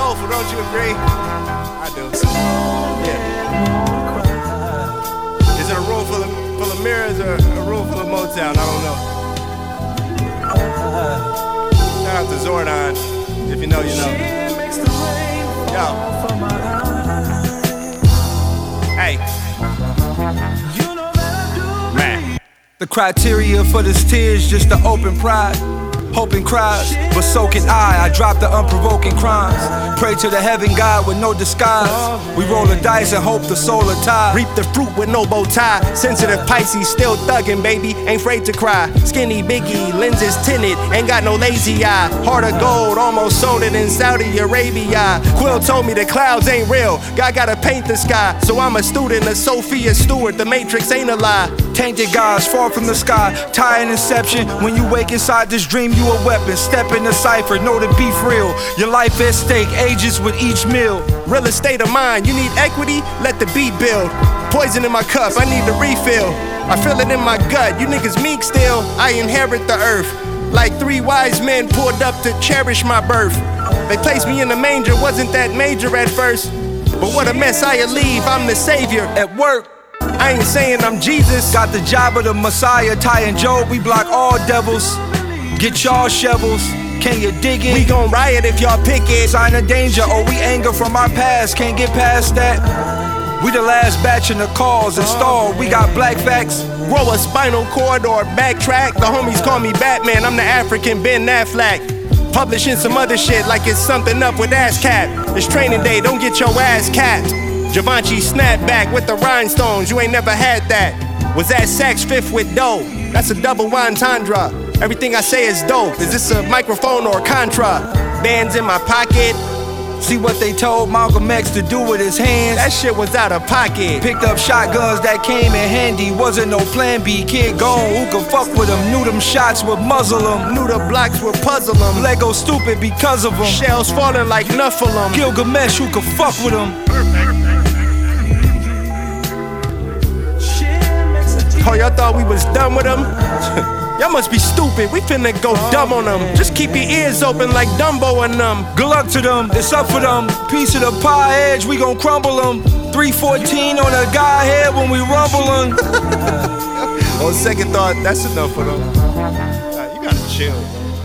soulful, don't you agree? I do. Yeah. Is it a room full of mirrors or a room full of Motown? I don't know. Shout out to Zordon. If you know, you know. Yo. Hey. Man. The criteria for this tears just to open pride. Hoping cries, but so can I drop the unprovoking crimes. Pray to the heaven God with no disguise. We roll the dice and hope the solar tie. Reap the fruit with no bow tie. Sensitive Pisces, still thuggin', baby. Ain't afraid to cry. Skinny Biggie, lenses tinted, ain't got no lazy eye. Heart of gold, almost sold it in Saudi Arabia. Quill told me the clouds ain't real. God gotta paint the sky. So I'm a student of Sophia Stewart. The Matrix ain't a lie. Tainted gods fall from the sky. Tie an inception. When you wake inside this dream, you a weapon. Step in the cipher, know the beef real. Your life at stake, ages with each meal. Real estate of mine, you need equity? Let the beat build. Poison in my cup, I need the refill. I feel it in my gut, you niggas meek still. I inherit the earth. Like 3 wise men pulled up to cherish my birth. They placed me in the manger, wasn't that major at first. But what a mess I leave, I'm the savior. At work, I ain't saying I'm Jesus. got the job of the Messiah. Ty and Job, we block all devils. Get y'all shovels, can you dig it? We gon' riot if y'all pick it. Sign of danger, or we anger from our past. Can't get past that. We the last batch in the cause installed. We got black facts. Grow a spinal cord or backtrack. The homies call me Batman, I'm the African Ben Affleck. Publishing some other shit like it's something up with ASCAP. It's training day, don't get your ass capped. Givenchy snapback with the rhinestones, you ain't never had that. Was that Saks Fifth with dough? That's a double entendre. Everything I say is dope. Is this a microphone or a contra? Bands in my pocket. See what they told Malcolm X to do with his hands. That shit was out of pocket. Picked up shotguns that came in handy. Wasn't no plan B. Kid gone, who could fuck with him? Knew them shots would muzzle him. Knew the blocks would puzzle him. Lego stupid because of him. Shells falling like Nephilim. Gilgamesh, who could fuck with him? Oh, y'all thought we was done with them? Y'all must be stupid, we finna go dumb on them. Just keep your ears open like Dumbo and them. Good luck to them, it's up for them. Piece of the pie edge, we gon' crumble them. 314 on a guy head when we rumble them. On second thought, that's enough for them. Nah, you gotta chill.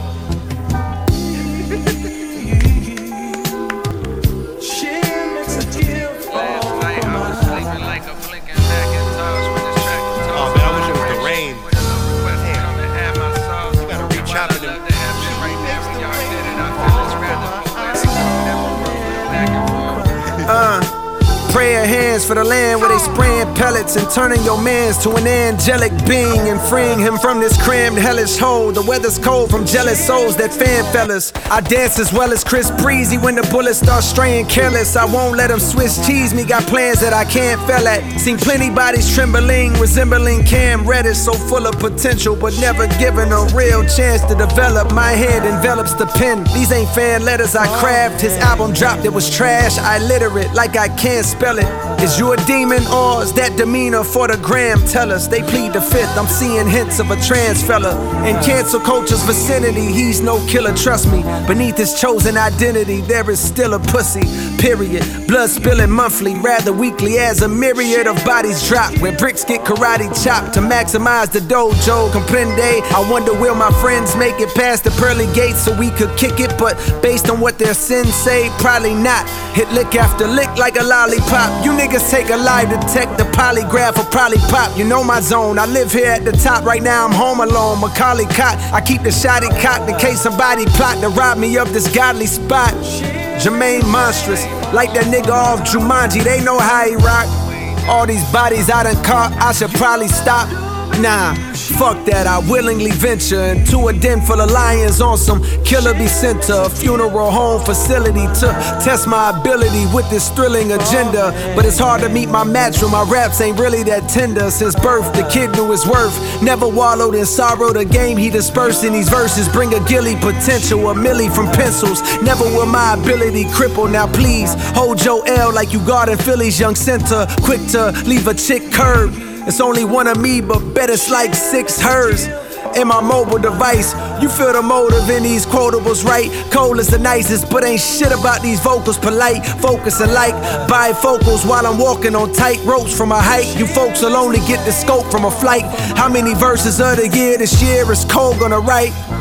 Prayer hands for the land where they spraying pellets and turning your mans to an angelic being and freeing him from this crammed hellish hole. The weather's cold from jealous souls that fan fellas. I dance as well as Chris Breezy when the bullets start straying careless. I won't let them Swiss cheese me, got plans that I can't fail at. Seen plenty bodies trembling, resembling Cam Reddish, so full of potential but never given a real chance to develop. My head envelops the pen. These ain't fan letters I craft. His album dropped, it was trash. I literate like I can't spell it. Is you a demon or is that demeanor for the gram? Tell us, they plead the fifth. I'm seeing hints of a trans fella in cancel culture's vicinity. He's no killer, trust me. Beneath his chosen identity, there is still a pussy, period. Blood spilling monthly, rather weekly, as a myriad of bodies drop. Where bricks get karate chopped to maximize the dojo. Comprende? I wonder, will my friends make it past the pearly gates so we could kick it? But based on what their sins say, probably not. Hit lick after lick like a lollipop. You niggas take a lie to detect the polygraph or probably pop. You know my zone, I live here at the top. Right now I'm home alone, Macaulay Cot. I keep the shotty cocked in case somebody plot to rob me of this godly spot. Jermaine monstrous, like that nigga off Jumanji, they know how he rock. All these bodies I done caught, I should probably stop. Nah, fuck that, I willingly venture into a den full of lions on some killer be sent to a funeral home facility to test my ability with this thrilling agenda. But it's hard to meet my match when my raps ain't really that tender. Since birth, the kid knew his worth, never wallowed in sorrow. The game he dispersed in these verses bring a gilly potential, a milli from pencils. Never will my ability cripple. Now please, hold your L like you guarding Philly's young center. Quick to leave a chick curb. It's only one of me, but bet it's like 6 hers. in my mobile device. You feel the motive in these quotables, right? Cold is the nicest, but ain't shit about these vocals. Polite, focusing like bifocals while I'm walking on tight ropes from a height. You folks will only get the scope from a flight. How many verses of the year this year is Cole gonna write?